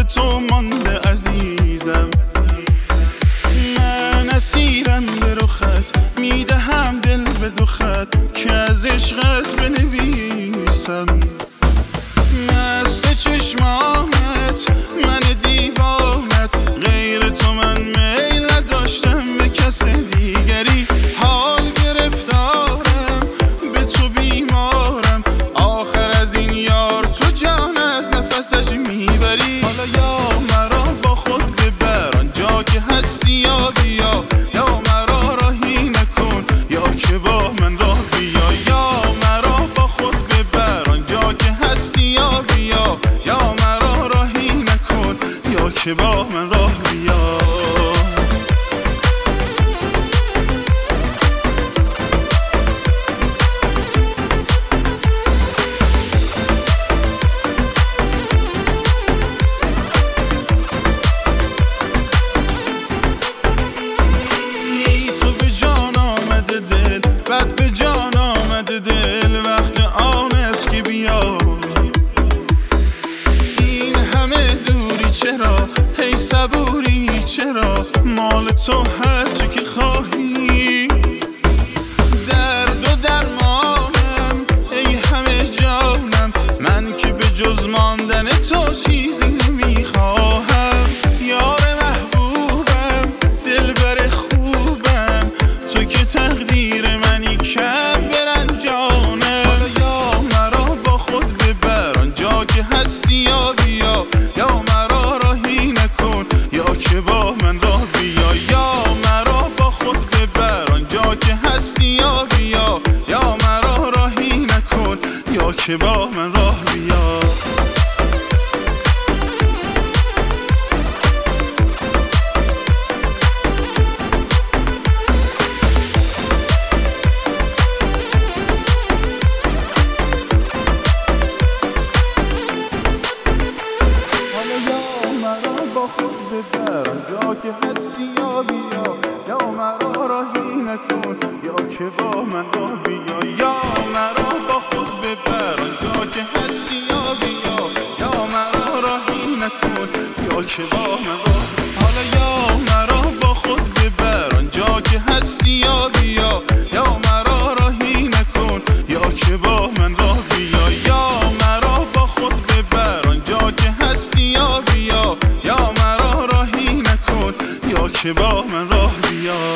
تو مانده عزیزم. من اسیرم به رخت، میدهم دل به دو خط که از عشقت بنویسم. مست چشمانت من دیوانت، غیر تو من میل نداشتم به کس دیگری. حال گرفتارم به تو بیمارم، آخر از این یار تو جان از نفسش میبری. حالا یا مرا با خود ببر آنجا که هستی یا بیا، یا مرا راهی نکن یا که با من راه بیا. یا مرا با خود ببر آنجا که هستی یا بیا، یا مرا راهی نکن یا که با من راه بیا. بعد به جان آمده دل، وقت آن است که بیا. این همه دوری چرا، هی صبوری چرا، مال تو هرچی که خواهی. درد و درمانم ای همه جانم، من که به جز ماندن تو چیزی نمیخواهم. یار محبوبم دلبر خوبم، تو که تقدیر منی کم برنجانه. یا مرا با خود ببر آنجا که هستی یا بیا، یا مرا راهی نکن یا که با من راه بیا. یا مرا با خود ببر آنجا که هستی یا بیا، یا مرا راهی نکن یا که با من راه بیا. با خود ببر جا که هستی یا بیا، یا مرا راهی نکن یا که با من راه بیا. یا مرا با خود ببر جا که هستی یا بیا، یا مرا راهی نکن یا که با من راه بیا. حالا یا مرا با خود ببر آنجا که هستی یا بیا، یا مرا راهی نکن یا که با من راه بیا. یا مرا با خود ببر آنجا که هستی یا بیا، یا مرا راهی نکن یا که با من راه بیا.